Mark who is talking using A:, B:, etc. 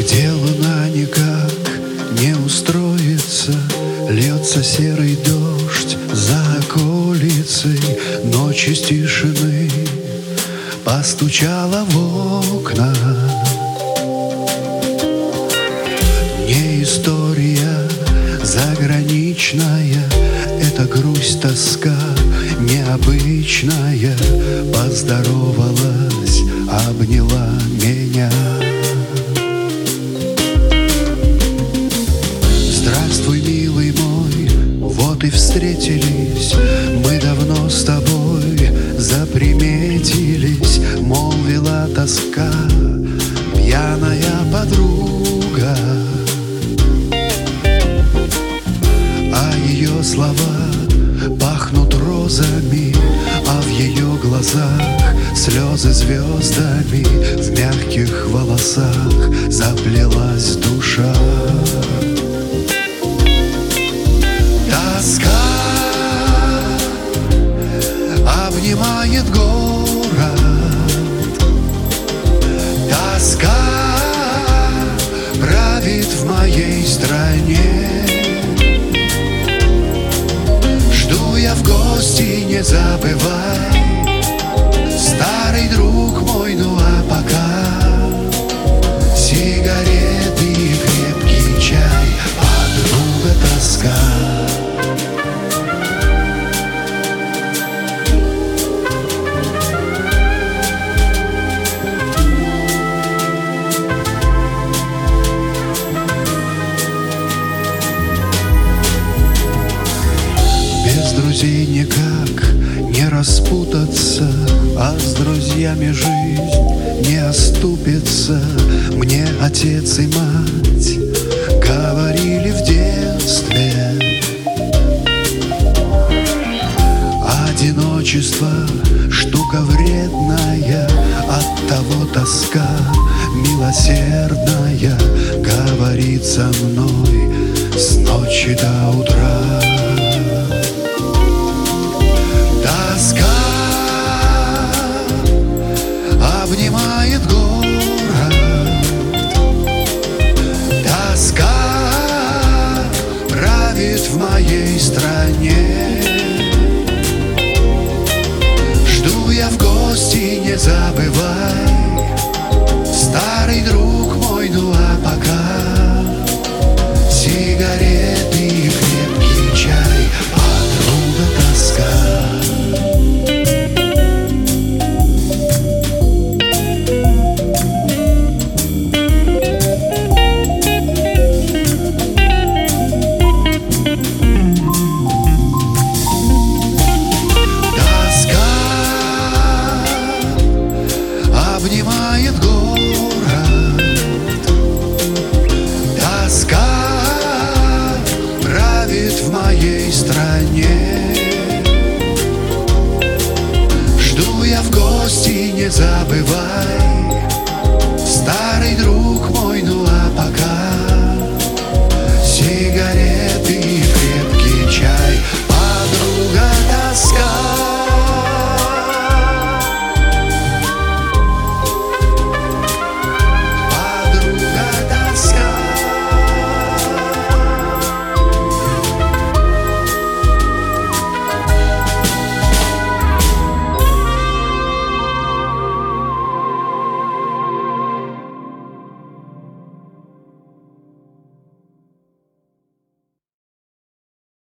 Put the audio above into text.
A: где луна никак не устроится, льется серый дождь за околицей, ночь из тишины постучала в окна. Не история заграничная, это грусть, тоска необычная, поздоровалась, обняла меня. Здравствуй, милый мой, вот и встретились, мы давно с тобой заприметились, молвила тоска, пьяная подруга. А ее слова пахнут розами, а в ее глазах слезы звездами, в мягких волосах заплелась душа. Тоска обнимает город, тоска правит в моей стране. Жду я в гости, не забывай, старый друг мой, ну а пока сигареты и крепкий чай, подруга тоска. Без друзей никак не распутаться, а с друзьями жизнь не оступится. Мне отец и мать говорили в детстве: одиночество штука вредная, оттого тоска милосердная говорит со мной с ночи до утра. Тоска обнимает город, тоска правит в моей стране. Жду я в гости, не забывай, старый друг мой, ну а пока сигареты и крепкий чай, подруга тоска. Обнимает город, тоска правит в моей стране. Жду я в гости, не забывай,